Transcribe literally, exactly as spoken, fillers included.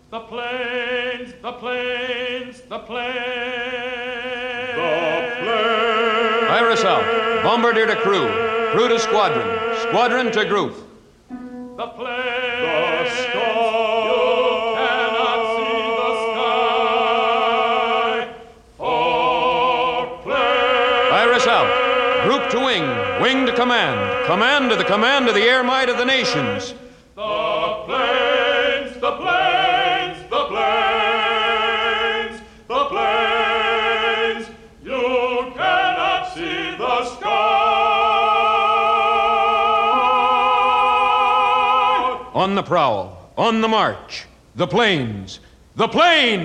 The planes, the planes, the planes. The planes. Iris out. Bombardier to crew. Crew to squadron. Squadron to group. The planes. The sky. You cannot see the sky. For planes. Iris out. Group to wing. Wing to command. Command to the command of the air might of the nations. The planes, the planes, the planes, the planes. You cannot see the sky. On the prowl. On the march. The planes. The planes!